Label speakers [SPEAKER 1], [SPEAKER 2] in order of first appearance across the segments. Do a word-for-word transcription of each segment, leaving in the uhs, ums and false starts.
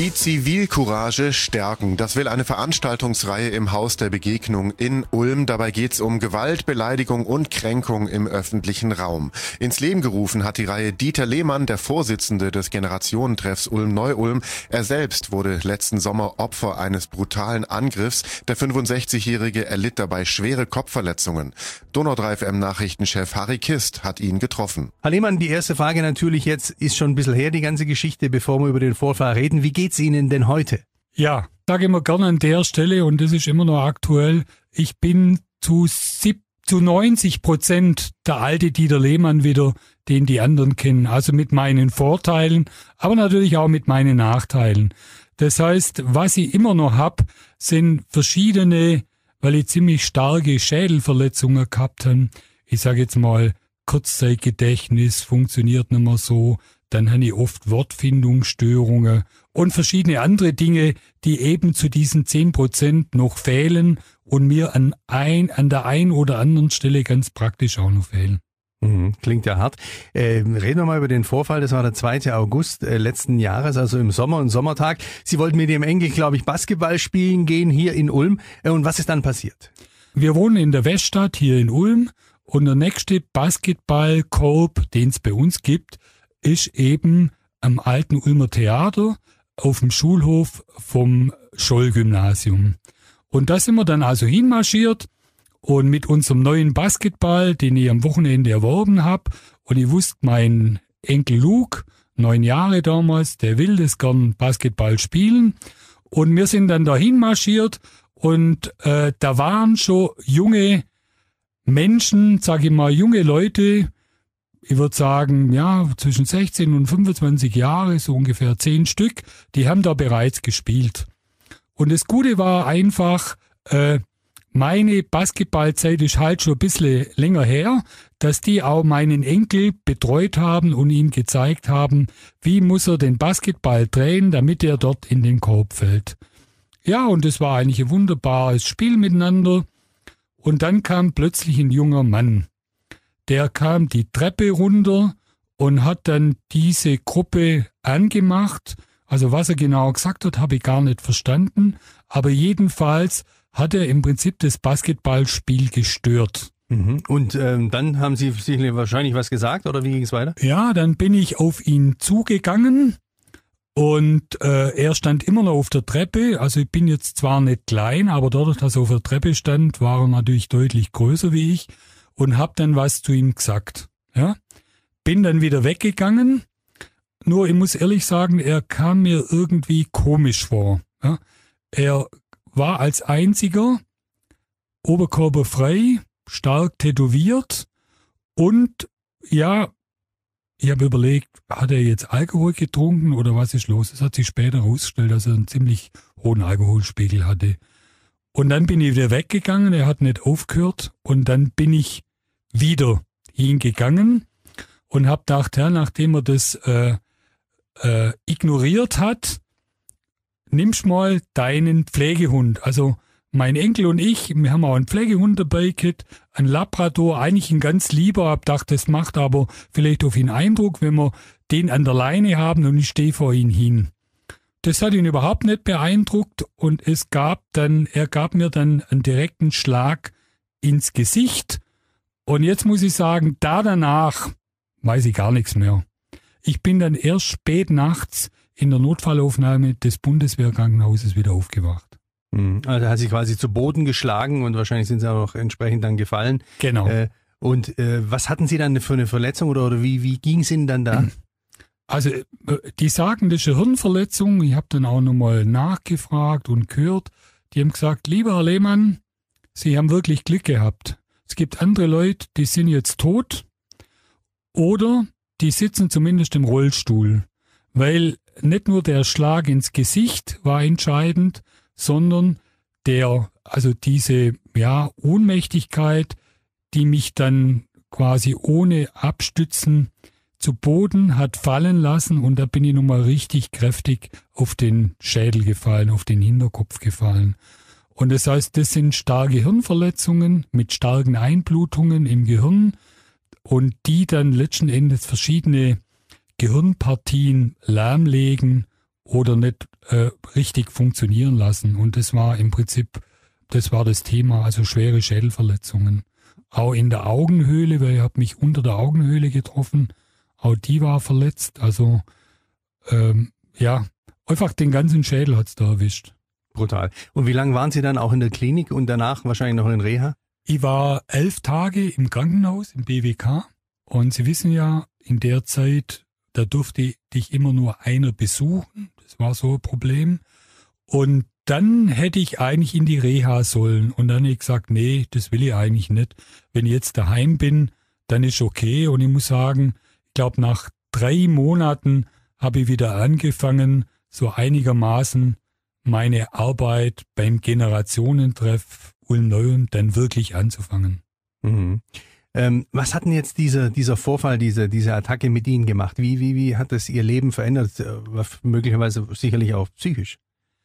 [SPEAKER 1] Die Zivilcourage stärken. Das will eine Veranstaltungsreihe im Haus der Begegnung in Ulm. Dabei geht's um Gewalt, Beleidigung und Kränkung im öffentlichen Raum. Ins Leben gerufen hat die Reihe Dieter Lehmann, der Vorsitzende des Generationentreffs Ulm-Neu-Ulm. Er selbst wurde letzten Sommer Opfer eines brutalen Angriffs. Der fünfundsechzigjährige erlitt dabei schwere Kopfverletzungen. Donau drei F M-Nachrichtenchef Harry Kist hat ihn getroffen.
[SPEAKER 2] Herr Lehmann, die erste Frage natürlich jetzt, ist schon ein bisschen her, die ganze Geschichte, bevor wir über den Vorfall reden. Wie geht's Ihnen denn heute?
[SPEAKER 3] Ja, sage immer gerne an der Stelle, und das ist immer noch aktuell, ich bin zu, sieb, zu neunzig Prozent der alte Dieter Lehmann wieder, den die anderen kennen. Also mit meinen Vorteilen, aber natürlich auch mit meinen Nachteilen. Das heißt, was ich immer noch hab, sind verschiedene, weil ich ziemlich starke Schädelverletzungen gehabt habe. Ich sage jetzt mal, Kurzzeitgedächtnis funktioniert nicht mehr so. Dann habe ich oft Wortfindungsstörungen und verschiedene andere Dinge, die eben zu diesen zehn Prozent noch fehlen und mir an, ein, an der einen oder anderen Stelle ganz praktisch auch noch fehlen.
[SPEAKER 2] Mhm, klingt ja hart. Äh, reden wir mal über den Vorfall. Das war der zweite August äh, letzten Jahres, also im Sommer, ein Sommertag. Sie wollten mit Ihrem Enkel, glaube ich, Basketball spielen gehen hier in Ulm. Äh, und was ist dann passiert?
[SPEAKER 3] Wir wohnen in der Weststadt hier in Ulm und der nächste Basketballkorb, den es bei uns gibt, ist eben am alten Ulmer Theater auf dem Schulhof vom Scholl-Gymnasium. Und da sind wir dann also hinmarschiert und mit unserem neuen Basketball, den ich am Wochenende erworben habe, und ich wusste, mein Enkel Luke, neun Jahre damals, der will das gern Basketball spielen. Und wir sind dann da hinmarschiert und äh, da waren schon junge Menschen, sage ich mal, junge Leute, ich würde sagen, ja, zwischen sechzehn und fünfundzwanzig Jahre, so ungefähr zehn Stück, die haben da bereits gespielt. Und das Gute war einfach, äh, meine Basketballzeit ist halt schon ein bisschen länger her, dass die auch meinen Enkel betreut haben und ihm gezeigt haben, wie muss er den Basketball drehen, damit er dort in den Korb fällt. Ja, und es war eigentlich ein wunderbares Spiel miteinander. Und dann kam plötzlich ein junger Mann. Der kam die Treppe runter und hat dann diese Gruppe angemacht. Also was er genau gesagt hat, habe ich gar nicht verstanden. Aber jedenfalls hat er im Prinzip das Basketballspiel gestört.
[SPEAKER 2] Mhm. Und ähm, dann haben Sie sich wahrscheinlich was gesagt, oder wie ging es weiter?
[SPEAKER 3] Ja, dann bin ich auf ihn zugegangen und äh, er stand immer noch auf der Treppe. Also ich bin jetzt zwar nicht klein, aber dadurch, dass er auf der Treppe stand, war er natürlich deutlich größer wie ich. Und hab dann was zu ihm gesagt. Ja, bin dann wieder weggegangen. Nur ich muss ehrlich sagen, er kam mir irgendwie komisch vor. Ja, er war als einziger oberkörperfrei, stark tätowiert und ja, ich habe überlegt, hat er jetzt Alkohol getrunken oder was ist los? Es hat sich später herausgestellt, dass er einen ziemlich hohen Alkoholspiegel hatte. Und dann bin ich wieder weggegangen, er hat nicht aufgehört und dann bin ich wieder hingegangen und habe gedacht, ja, nachdem er das äh, äh, ignoriert hat, nimmst mal deinen Pflegehund. Also mein Enkel und ich, wir haben auch einen Pflegehund dabei gehabt, ein Labrador, eigentlich ein ganz lieber, hab gedacht, das macht aber vielleicht auf ihn Eindruck, wenn wir den an der Leine haben und ich stehe vor ihn hin. Das hat ihn überhaupt nicht beeindruckt und es gab dann, er gab mir dann einen direkten Schlag ins Gesicht. Und jetzt muss ich sagen, da danach weiß ich gar nichts mehr. Ich bin dann erst spät nachts in der Notfallaufnahme des Bundeswehrkrankenhauses wieder aufgewacht.
[SPEAKER 2] Also hat sich quasi zu Boden geschlagen und wahrscheinlich sind Sie auch entsprechend dann gefallen.
[SPEAKER 3] Genau.
[SPEAKER 2] Äh, und äh, was hatten Sie dann für eine Verletzung oder, oder wie, wie ging es Ihnen dann da?
[SPEAKER 3] Also die sagen, das ist eine Hirnverletzung. Ich habe dann auch nochmal nachgefragt und gehört. Die haben gesagt, lieber Herr Lehmann, Sie haben wirklich Glück gehabt. Es gibt andere Leute, die sind jetzt tot oder die sitzen zumindest im Rollstuhl. Weil nicht nur der Schlag ins Gesicht war entscheidend, sondern der, also diese ja, Ohnmächtigkeit, die mich dann quasi ohne Abstützen zu Boden hat fallen lassen und da bin ich nochmal richtig kräftig auf den Schädel gefallen, auf den Hinterkopf gefallen. Und das heißt, das sind starke Hirnverletzungen mit starken Einblutungen im Gehirn und die dann letzten Endes verschiedene Gehirnpartien lahmlegen oder nicht äh, richtig funktionieren lassen. Und das war im Prinzip, das war das Thema, also schwere Schädelverletzungen. Auch in der Augenhöhle, weil ich habe mich unter der Augenhöhle getroffen, auch die war verletzt. Also ähm, ja, einfach den ganzen Schädel hat's da erwischt.
[SPEAKER 2] Brutal. Und wie lange waren Sie dann auch in der Klinik und danach wahrscheinlich noch in Reha?
[SPEAKER 3] Ich war elf Tage im Krankenhaus, im B W K. Und Sie wissen ja, in der Zeit, da durfte dich immer nur einer besuchen. Das war so ein Problem. Und dann hätte ich eigentlich in die Reha sollen. Und dann habe ich gesagt, nee, das will ich eigentlich nicht. Wenn ich jetzt daheim bin, dann ist okay. Und ich muss sagen, ich glaube, nach drei Monaten habe ich wieder angefangen, so einigermaßen meine Arbeit beim Generationentreff Ulm-Neu-Ulm dann wirklich anzufangen.
[SPEAKER 2] Mhm. Ähm, was hat denn jetzt dieser, dieser Vorfall, diese, diese Attacke mit Ihnen gemacht? Wie, wie, wie hat das Ihr Leben verändert? Äh, möglicherweise sicherlich auch psychisch.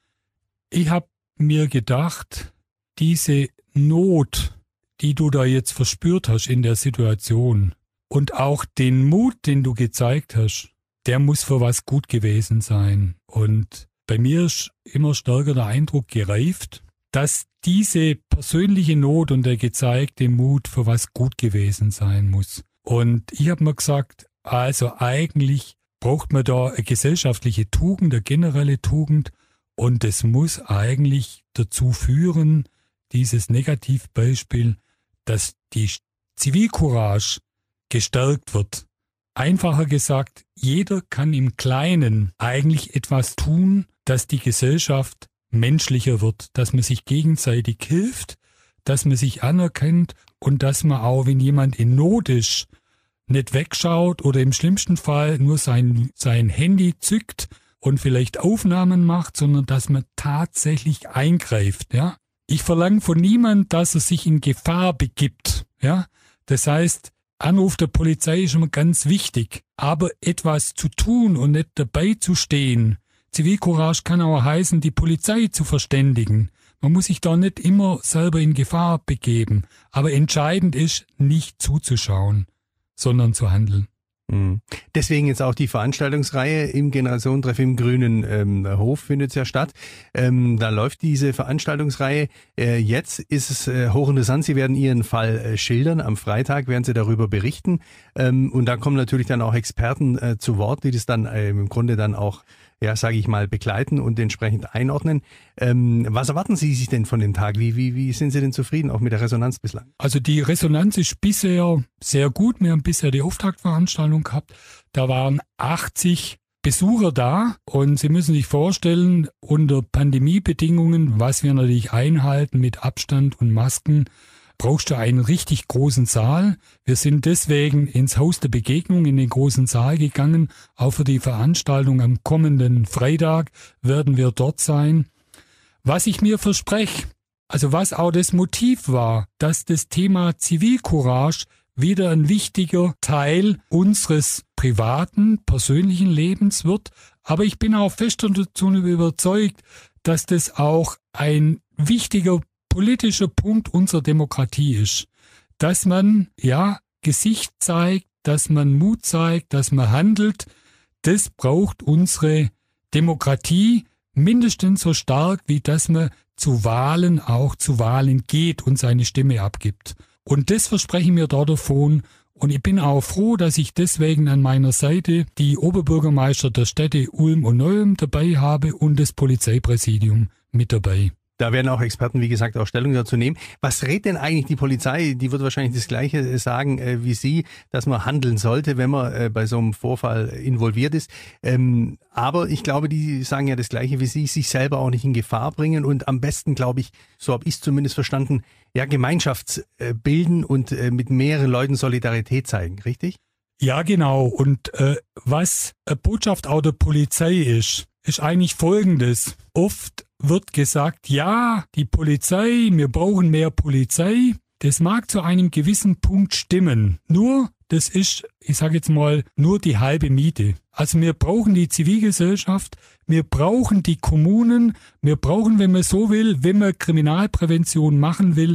[SPEAKER 3] Ich habe mir gedacht, diese Not, die du da jetzt verspürt hast in der Situation und auch den Mut, den du gezeigt hast, der muss für was gut gewesen sein. Und bei mir ist immer stärker der Eindruck gereift, dass diese persönliche Not und der gezeigte Mut für was gut gewesen sein muss. Und ich habe mir gesagt, also eigentlich braucht man da eine gesellschaftliche Tugend, eine generelle Tugend, und es muss eigentlich dazu führen, dieses Negativbeispiel, dass die Zivilcourage gestärkt wird. Einfacher gesagt, jeder kann im Kleinen eigentlich etwas tun, dass die Gesellschaft menschlicher wird, dass man sich gegenseitig hilft, dass man sich anerkennt und dass man auch, wenn jemand in Not ist, nicht wegschaut oder im schlimmsten Fall nur sein, sein Handy zückt und vielleicht Aufnahmen macht, sondern dass man tatsächlich eingreift. Ja? Ich verlange von niemandem, dass er sich in Gefahr begibt. Ja? Das heißt, Anruf der Polizei ist immer ganz wichtig, aber etwas zu tun und nicht dabei zu stehen. Zivilcourage kann auch heißen, die Polizei zu verständigen. Man muss sich da nicht immer selber in Gefahr begeben, aber entscheidend ist, nicht zuzuschauen, sondern zu handeln.
[SPEAKER 2] Mhm. Deswegen jetzt auch die Veranstaltungsreihe im Generationentreff im Grünen ähm, Hof findet ja statt. Ähm, da läuft diese Veranstaltungsreihe. Äh, jetzt ist es äh, hochinteressant. Sie werden Ihren Fall äh, schildern. Am Freitag werden Sie darüber berichten. Ähm, und da kommen natürlich dann auch Experten äh, zu Wort, die das dann äh, im Grunde dann auch, ja, sage ich mal, begleiten und entsprechend einordnen. Ähm, was erwarten Sie sich denn von dem Tag? Wie, wie, wie sind Sie denn zufrieden, auch mit der Resonanz bislang?
[SPEAKER 3] Also die Resonanz ist bisher sehr gut. Wir haben bisher die Auftaktveranstaltung gehabt. Da waren achtzig Besucher da und Sie müssen sich vorstellen, unter Pandemiebedingungen, was wir natürlich einhalten mit Abstand und Masken, brauchst du einen richtig großen Saal. Wir sind deswegen ins Haus der Begegnung in den großen Saal gegangen. Auch für die Veranstaltung am kommenden Freitag werden wir dort sein. Was ich mir verspreche, also was auch das Motiv war, dass das Thema Zivilcourage wieder ein wichtiger Teil unseres privaten, persönlichen Lebens wird. Aber ich bin auch fest davon überzeugt, dass das auch ein wichtiger politischer Punkt unserer Demokratie ist, dass man ja Gesicht zeigt, dass man Mut zeigt, dass man handelt. Das braucht unsere Demokratie mindestens so stark, wie dass man zu Wahlen auch zu Wahlen geht und seine Stimme abgibt. Und das verspreche ich mir da davon. Und ich bin auch froh, dass ich deswegen an meiner Seite die Oberbürgermeister der Städte Ulm und Neu-Ulm dabei habe und das Polizeipräsidium mit dabei.
[SPEAKER 2] Da werden auch Experten, wie gesagt, auch Stellung dazu nehmen. Was rät denn eigentlich die Polizei? Die wird wahrscheinlich das Gleiche sagen äh, wie Sie, dass man handeln sollte, wenn man äh, bei so einem Vorfall involviert ist. Ähm, aber ich glaube, die sagen ja das Gleiche wie Sie, sich selber auch nicht in Gefahr bringen und am besten, glaube ich, so habe ich es zumindest verstanden, ja, Gemeinschaft äh, bilden und äh, mit mehreren Leuten Solidarität zeigen, richtig?
[SPEAKER 3] Ja, genau. Und äh, was eine Botschaft auch der Polizei ist, ist eigentlich Folgendes. Oft wird gesagt, ja, die Polizei, wir brauchen mehr Polizei. Das mag zu einem gewissen Punkt stimmen. Nur, das ist, ich sage jetzt mal, nur die halbe Miete. Also wir brauchen die Zivilgesellschaft, wir brauchen die Kommunen, wir brauchen, wenn man so will, wenn man Kriminalprävention machen will,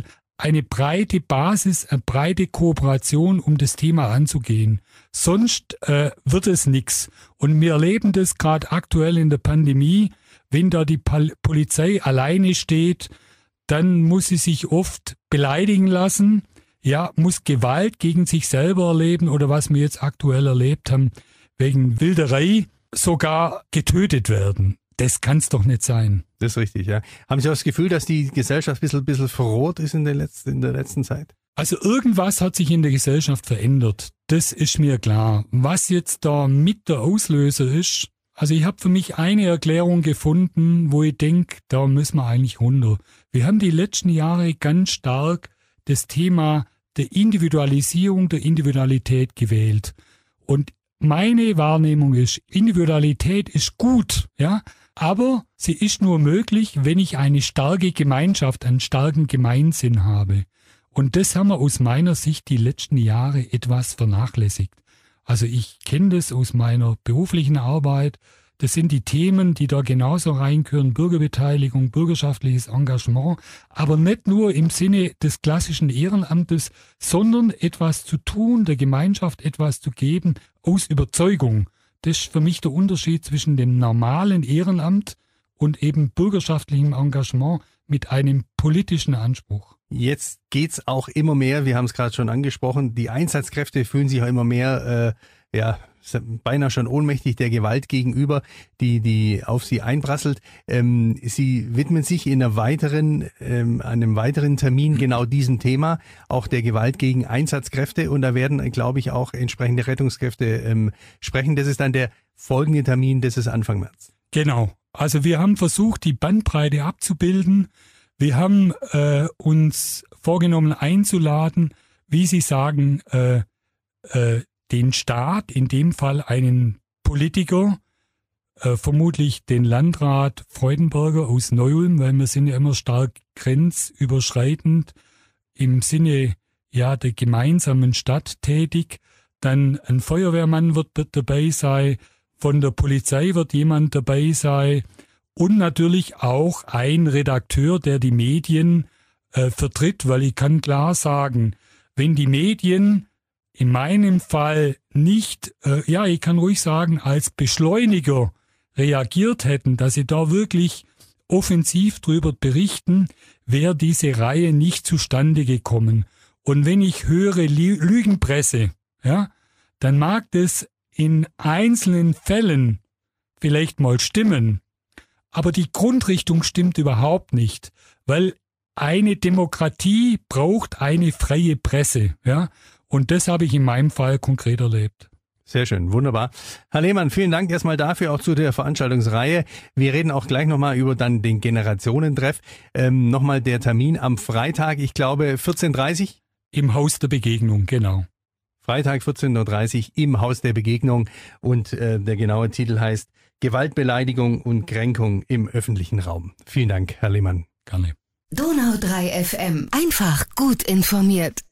[SPEAKER 3] eine breite Basis, eine breite Kooperation, um das Thema anzugehen. Sonst äh, wird es nichts. Und wir erleben das gerade aktuell in der Pandemie. Wenn da die Pol- Polizei alleine steht, dann muss sie sich oft beleidigen lassen, ja, muss Gewalt gegen sich selber erleben oder was wir jetzt aktuell erlebt haben, wegen Wilderei sogar getötet werden. Das kann es doch nicht sein.
[SPEAKER 2] Das ist richtig, ja. Haben Sie auch das Gefühl, dass die Gesellschaft ein bisschen, bisschen verroht ist in der, letzten, in der letzten Zeit?
[SPEAKER 3] Also irgendwas hat sich in der Gesellschaft verändert. Das ist mir klar. Was jetzt da mit der Auslöser ist, also ich habe für mich eine Erklärung gefunden, wo ich denke, da müssen wir eigentlich runter. Wir haben die letzten Jahre ganz stark das Thema der Individualisierung, der Individualität gewählt. Und meine Wahrnehmung ist, Individualität ist gut, ja, aber sie ist nur möglich, wenn ich eine starke Gemeinschaft, einen starken Gemeinsinn habe. Und das haben wir aus meiner Sicht die letzten Jahre etwas vernachlässigt. Also ich kenne das aus meiner beruflichen Arbeit. Das sind die Themen, die da genauso reingehören, Bürgerbeteiligung, bürgerschaftliches Engagement, aber nicht nur im Sinne des klassischen Ehrenamtes, sondern etwas zu tun, der Gemeinschaft etwas zu geben, aus Überzeugung. Das ist für mich der Unterschied zwischen dem normalen Ehrenamt und eben bürgerschaftlichem Engagement mit einem politischen Anspruch.
[SPEAKER 2] Jetzt geht's auch immer mehr, wir haben es gerade schon angesprochen, die Einsatzkräfte fühlen sich auch immer mehr, äh, ja, beinahe schon ohnmächtig der Gewalt gegenüber, die die auf sie einprasselt. Ähm, sie widmen sich in einer weiteren, ähm, einem weiteren Termin genau diesem Thema, auch der Gewalt gegen Einsatzkräfte. Und da werden, glaube ich, auch entsprechende Rettungskräfte ähm, sprechen. Das ist dann der folgende Termin, das ist Anfang März.
[SPEAKER 3] Genau. Also wir haben versucht, die Bandbreite abzubilden. Wir haben äh, uns vorgenommen einzuladen, wie Sie sagen, äh, äh, den Staat, in dem Fall einen Politiker, äh, vermutlich den Landrat Freudenberger aus Neu-Ulm, weil wir sind ja immer stark grenzüberschreitend im Sinne ja der gemeinsamen Stadt tätig. Dann ein Feuerwehrmann wird dabei sein, von der Polizei wird jemand dabei sein und natürlich auch ein Redakteur, der die Medien äh, vertritt, weil ich kann klar sagen, wenn die Medien in meinem Fall nicht, äh, ja, ich kann ruhig sagen, als Beschleuniger reagiert hätten, dass sie da wirklich offensiv drüber berichten, wäre diese Reihe nicht zustande gekommen. Und wenn ich höre Lügenpresse, ja, dann mag das in einzelnen Fällen vielleicht mal stimmen, aber die Grundrichtung stimmt überhaupt nicht, weil eine Demokratie braucht eine freie Presse, ja. Und das habe ich in meinem Fall konkret erlebt.
[SPEAKER 2] Sehr schön, wunderbar. Herr Lehmann, vielen Dank erstmal dafür, auch zu der Veranstaltungsreihe. Wir reden auch gleich nochmal über dann den Generationentreff. Ähm, nochmal der Termin am Freitag, ich glaube vierzehn Uhr dreißig?
[SPEAKER 3] Im Haus der Begegnung, genau.
[SPEAKER 2] Freitag vierzehn Uhr dreißig im Haus der Begegnung und äh, der genaue Titel heißt Gewaltbeleidigung und Kränkung im öffentlichen Raum. Vielen Dank, Herr Lehmann.
[SPEAKER 3] Gerne.
[SPEAKER 4] Donau drei F M. Einfach gut informiert.